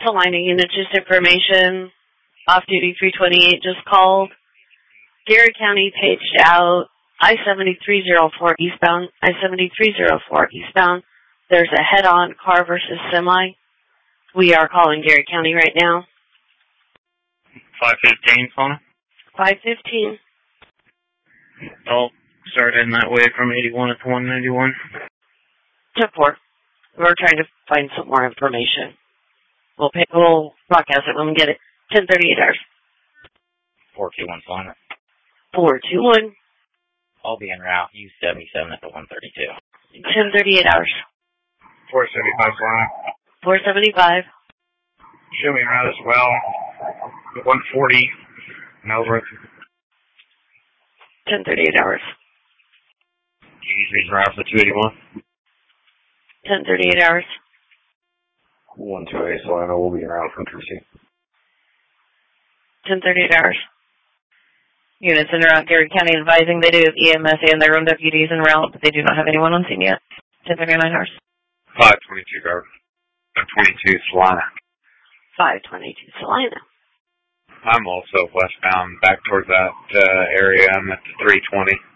Salina unit, just information. Off-duty 328 just called. Gary County paged out. I-7304 eastbound. I-7304 eastbound. There's a head-on car versus semi. We are calling Gary County right now. 515, Salina? 515. Oh, start heading that way from 81 to 191. 10-4. We're trying to find some more information. We'll broadcast it when we get it. 10:38 hours. 421 Salina. 421. I'll be en route. U77 at the 132. 10:38 hours. 475, Salina. 475. Show me around as well. 140. Melbourne. 10:38 hours. Easy drive for 281. 10:38 hours. 128 Salina, we'll be around from 3C. 10:38 hours. Units in around Gary County advising they do have EMS and their own deputies en route, but they do not have anyone on scene yet. 10:39 hours. 522 guard. 22 Salina. 522 Salina. I'm also westbound back towards that area. I'm at 320.